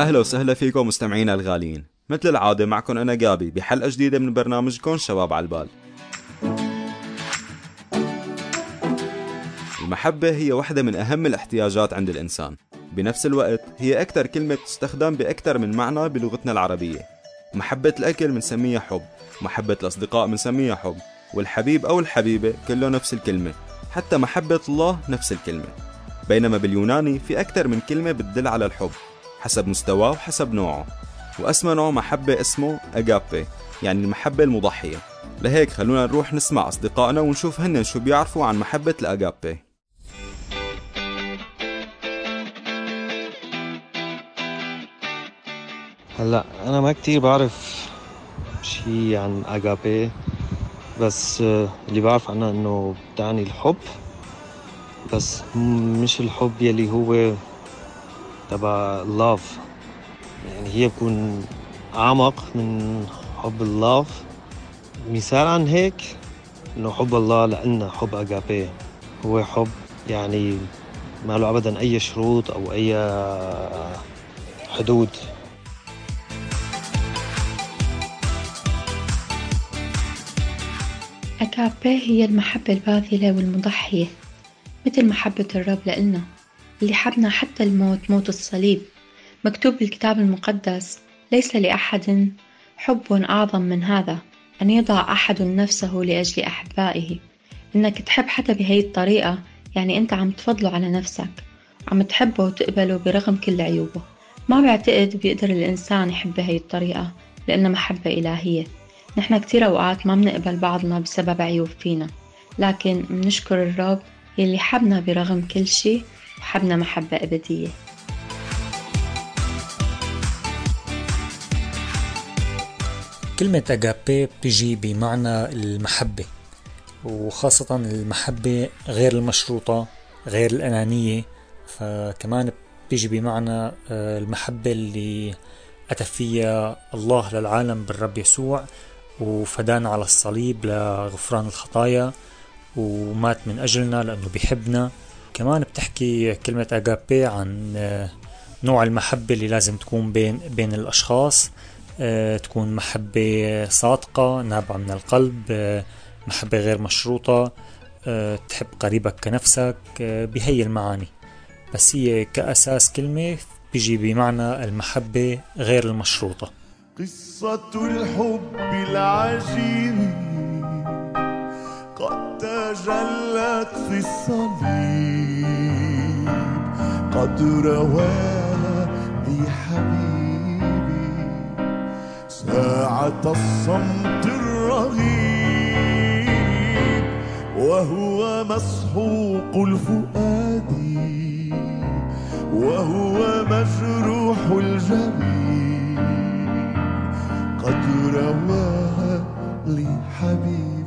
أهلا وسهلا فيكم مستمعينا الغاليين. مثل العادة معكم أنا جابي بحلقة جديدة من برنامجكم شباب على البال. المحبة هي واحدة من أهم الاحتياجات عند الإنسان. بنفس الوقت هي أكثر كلمة تستخدم بأكثر من معنى بلغتنا العربية. محبة الأكل منسميها حب، محبة الأصدقاء منسميها حب، والحبيب أو الحبيبة كله نفس الكلمة. حتى محبة الله نفس الكلمة. بينما باليوناني في أكثر من كلمة بتدل على الحب حسب مستواه وحسب نوعه. وأسمى نوع محبة اسمه أجابي، يعني المحبة المضحية. لهيك خلونا نروح نسمع أصدقائنا ونشوف هن شو بيعرفوا عن محبة الأجابي. هلا انا ما كتير بعرف شي عن اجابي، بس اللي بعرف عنها انه بتعني الحب، بس مش الحب يلي هو تبع love. يعني هي بكون اعمق من حب الله. مثال عن هيك انه حب الله لنا حب اجابي هو حب يعني ما له ابدا اي شروط او اي حدود. أكابي هي المحبة الباذلة والمضحية، مثل محبة الرب لإلنا اللي حبنا حتى الموت، موت الصليب. مكتوب بالكتاب المقدس: ليس لأحد حب أعظم من هذا، أن يضع أحد نفسه لأجل أحبائه. إنك تحب حدا بهي الطريقة يعني أنت عم تفضله على نفسك، عم تحبه وتقبله برغم كل عيوبه. ما بعتقد بيقدر الإنسان يحب بهي الطريقة لأنها محبة إلهية. نحن كتير أوقات ما بنقبل بعضنا بسبب عيوب فينا، لكن منشكر الرب يلي حبنا برغم كل شي وحبنا محبة أبدية. كلمة أجابي بتجي بمعنى المحبة، وخاصة المحبة غير المشروطة غير الأنانية. فكمان بتجي بمعنى المحبة اللي أتى فيها الله للعالم بالرب يسوع وفدانا على الصليب لغفران الخطايا ومات من أجلنا لأنه بيحبنا. كمان بتحكي كلمة أجابي عن نوع المحبة اللي لازم تكون بين الأشخاص، تكون محبة صادقة نابعة من القلب، محبة غير مشروطة، تحب قريبك كنفسك، بهي المعاني. بس هي كأساس كلمة بيجي بمعنى المحبة غير المشروطة. قصة الحب العجيب قد تجلت في الصليب، قد رواها لي حبيبي ساعة الصمت الرهيب، وهو مسحوق الفؤاد وهو مجروح الجبين، قد رواها لي حبيبي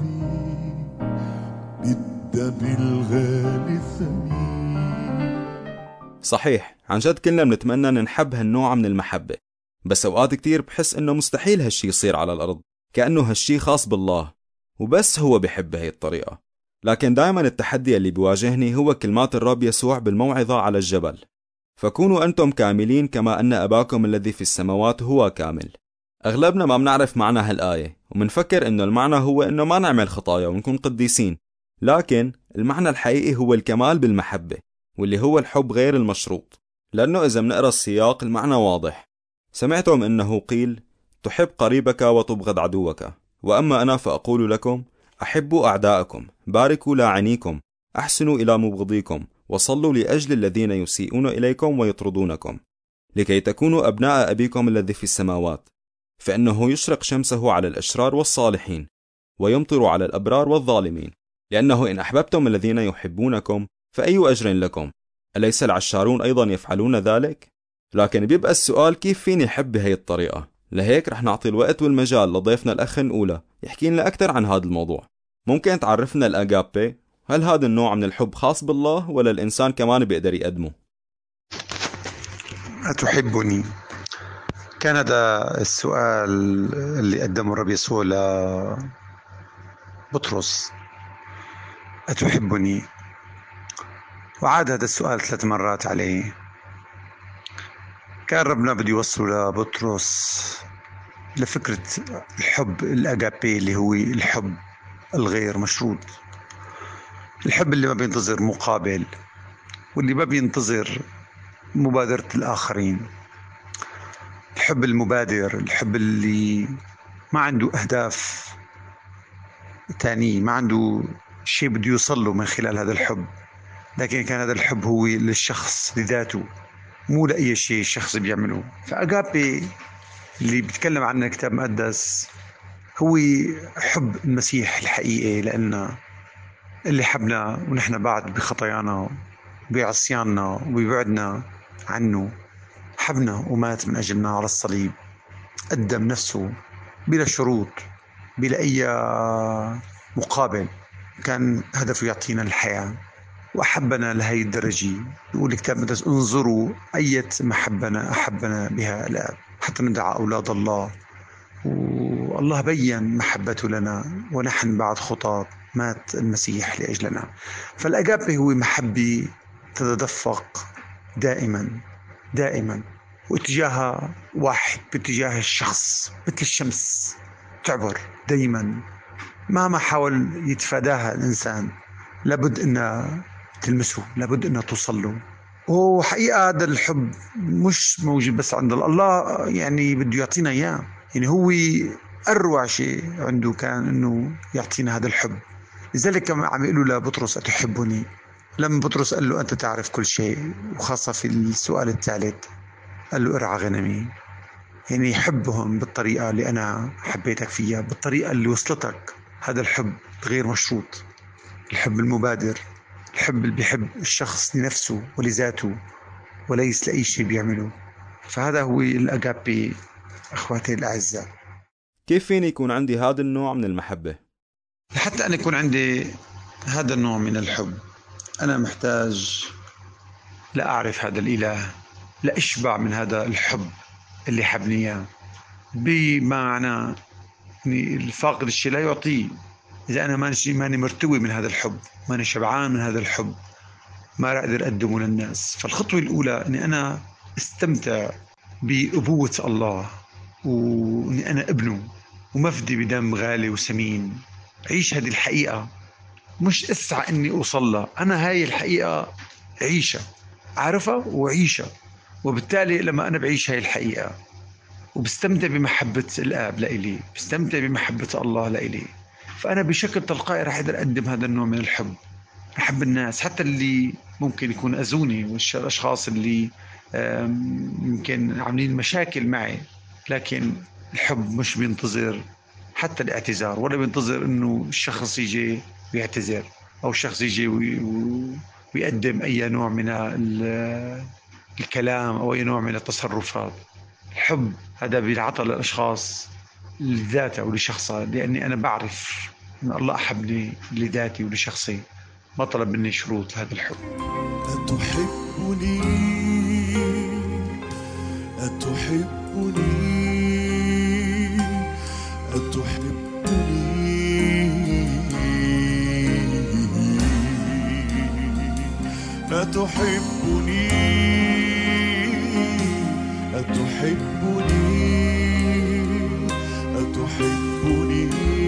بالدم الغالي الثمين. صحيح، عن جد كلنا بنتمنى نحب هالنوع من المحبة، بس أوقات كتير بحس إنه مستحيل هالشي يصير على الأرض، كأنه هالشي خاص بالله وبس هو بيحب هاي الطريقة. لكن دائما التحدي اللي بيواجهني هو كلمات الرب يسوع بالموعظة على الجبل: فكونوا أنتم كاملين كما أن أباكم الذي في السماوات هو كامل. أغلبنا ما بنعرف معنى هالآية ومنفكر إنه المعنى هو إنه ما نعمل خطايا ونكون قديسين، لكن المعنى الحقيقي هو الكمال بالمحبة، واللي هو الحب غير المشروط. لأنه إذا منقرأ السياق المعنى واضح. سمعتم إنه قيل: تحب قريبك وتبغض عدوك، وأما أنا فأقول لكم: أحبوا أعداءكم، باركوا لاعنيكم، أحسنوا إلى مبغضيكم، وصلوا لأجل الذين يسيئون إليكم ويطردونكم، لكي تكونوا أبناء أبيكم الذي في السماوات، فإنه يشرق شمسه على الأشرار والصالحين، ويمطر على الأبرار والظالمين. لأنه إن أحببتم الذين يحبونكم فأي أجر لكم؟ أليس العشارون أيضا يفعلون ذلك؟ لكن بيبقى السؤال: كيف فيني أحب بهي الطريقة؟ لهيك رح نعطي الوقت والمجال لضيفنا الأخ الأولى يحكي لنا أكثر عن هذا الموضوع. ممكن تعرفنا الأجابي؟ هل هذا النوع من الحب خاص بالله ولا الإنسان كمان بيقدر يقدمه؟ أتحبني؟ كان هذا السؤال اللي قدمه الرب يسوع لبطرس: أتحبني؟ وعاد هذا السؤال 3 مرات عليه. كان ربنا بده يوصله لبطرس لفكرة الحب الأجابي، اللي هو الحب الغير مشروط، الحب اللي ما بينتظر مقابل، واللي ما بينتظر مبادرة الآخرين، الحب المبادر، الحب اللي ما عنده أهداف تانية، ما عنده شيء بده يوصل له من خلال هذا الحب، لكن كان هذا الحب هو للشخص لذاته، مو لأي شيء الشخص بيعمله. فأجابي اللي بيتكلم عنه الكتاب المقدس هو حب المسيح الحقيقي، لأن اللي حبنا ونحن بعد بخطايانا بعصياننا وببعدنا عنه، حبنا ومات من أجلنا على الصليب، قدم نفسه بلا شروط بلا أي مقابل، كان هدفه يعطينا الحياة وأحبنا لهي الدرجة. يقول الكتاب المقدس انظروا أية محبنا أحبنا بها الآب حتى ندعى أولاد الله. والله بيّن محبته لنا ونحن بعد خطاة مات المسيح لأجلنا. فالأجابة هو محبة تتدفق دائما دائما واتجاه واحد، باتجاه الشخص، مثل الشمس تعبر دائما مهما حاول يتفاداها الإنسان، لابد أنها تلمسه، لابد أنها توصل له. وحقيقة هذا الحب مش موجود بس عند الله، يعني بده يعطينا إياه، يعني هو أروع شيء عنده كان أنه يعطينا هذا الحب. لذلك عم يقولوا لبطرس أتحبني؟ لما بطرس قال له أنت تعرف كل شيء، وخاصة في السؤال الثالث قال له ارعى غنمي. يعني يحبهم بالطريقة اللي أنا حبيتك فيها، بالطريقة اللي وصلتك. هذا الحب غير مشروط، الحب المبادر، الحب اللي بيحب الشخص لنفسه ولذاته وليس لأي شيء بيعمله. فهذا هو الأجابي أخواتي الأعزاء. كيف فيني يكون عندي هذا النوع من المحبة؟ لحتى أن يكون عندي هذا النوع من الحب أنا محتاج لأعرف هذا الإله، لأشبع من هذا الحب اللي حبني إياه. بمعنى الفاقد الشيء لا يعطيه. إذا أنا ماني مرتوي من هذا الحب، ماني شبعان من هذا الحب، ما راح أقدر أقدمه للناس. فالخطوة الأولى أني أنا استمتع بأبوة الله، وأني أنا ابنه ومفدي بدم غالي وسمين. عيش هذه الحقيقة، مش أسعى أني أوصل لها، أنا هاي الحقيقة عيشها، عارفها وعيشها. وبالتالي لما أنا بعيش هاي الحقيقة وبستمتع بمحبة الآب لإلي، بستمتع بمحبة الله لإلي، فأنا بشكل تلقائي راح أقدر أقدم هذا النوع من الحب. أحب الناس حتى اللي ممكن يكون أذوني، والأشخاص اللي يمكن عاملين مشاكل معي، لكن الحب مش بينتظر حتى الاعتذار، ولا بينتظر إنه الشخص يجي ويعتذر، أو الشخص يجي ويقدم أي نوع من الكلام أو أي نوع من التصرفات. الحب هذا بينعطى للأشخاص لذاته ولشخصه، لأني أنا بعرف أن الله أحبني لذاتي ولشخصي، ما طلب مني شروط هذا الحب. أتحبني أتحبني أتحبني أتحبني أتحبني أتحبني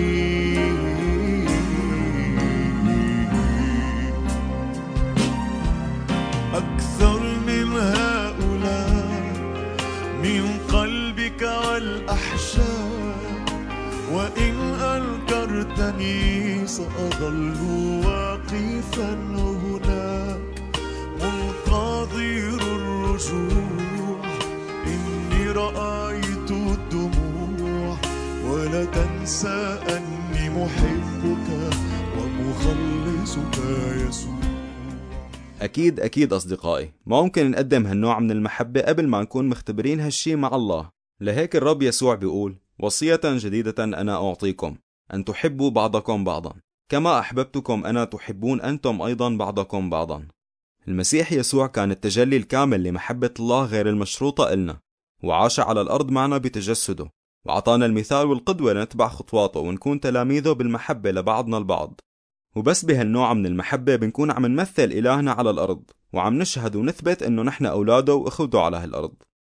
أكثر من هؤلاء، من قلبك والأحشاء، وإن أنكرتني سأظل واقفا هناك منتظر الرجوع. إني رأيت الدموع، ولا تنسى أني محبك ومخلصك يسوع. أكيد أصدقائي، ما ممكن نقدم هالنوع من المحبة قبل ما نكون مختبرين هالشي مع الله. لهيك الرب يسوع بيقول وصية جديدة أنا أعطيكم، أن تحبوا بعضكم بعضا كما أحببتكم أنا تحبون أنتم أيضا بعضكم بعضا. المسيح يسوع كان التجلي الكامل لمحبة الله غير المشروطة إلنا، وعاش على الأرض معنا بتجسده، وعطانا المثال والقدوة لنتبع خطواته ونكون تلاميذه بالمحبة لبعضنا البعض. وبس بهالنوع من المحبة بنكون عم نمثل إلهنا على الأرض، وعم نشهد ونثبت إنه نحن أولاده وإخوته على هالأرض.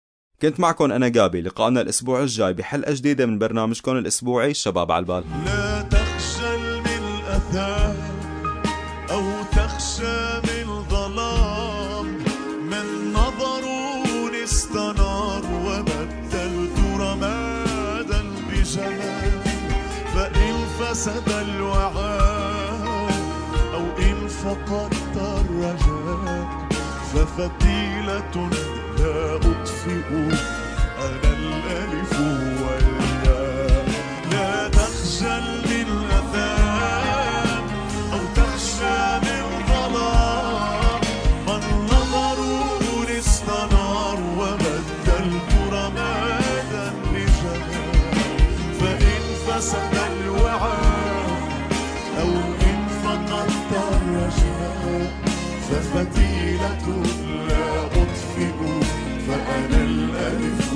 كنت معكم أنا جابي. لقاءنا الأسبوع الجاي بحلقة جديدة من برنامجكم الأسبوعي الشباب على البال. لا تخجل من الأثام أو تخشى من ظلام، من نظرون استنار وبدلت رمادا بجمال. فإن فسد الوعاء أو إن فقدت الرجاء، ففتيلة لا أطفئ أنا الألف والياء. لا تخجل من الأثام أو تخشى من ظلام، من نظرون استنار وبدلت رمادا لجمال. فإن فسد الوعاء أو إن فقدت الرجاء، ففتيلة لا أطفئ فأنا الألف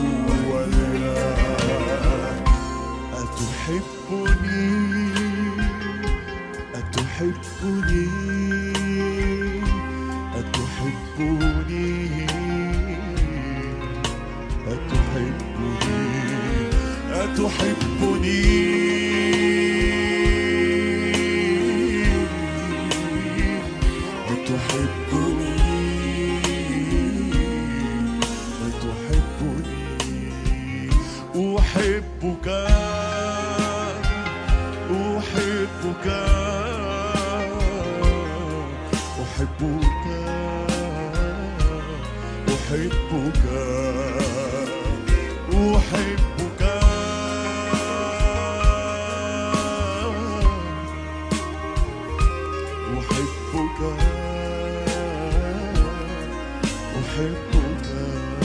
والياء. أتحبني أتحبني أتحبني أتحبني أتحبني أحبك أحبك أحبك أحبك أحبك أحبك أحبك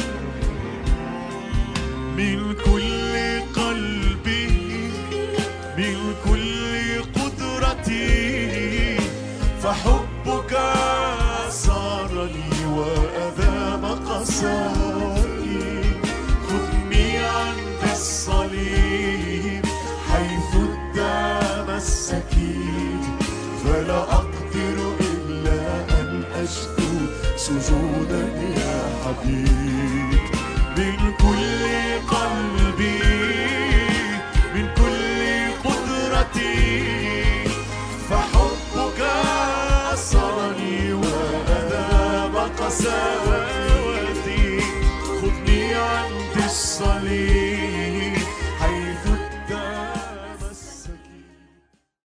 من كل قلبي من كل قدرتي، فحبك صار لي وأذاب قسائي. خذني عند الصليب حيث الدم السكيب، فلا أقدر إلا أن أشكو سجودا يا حبيب.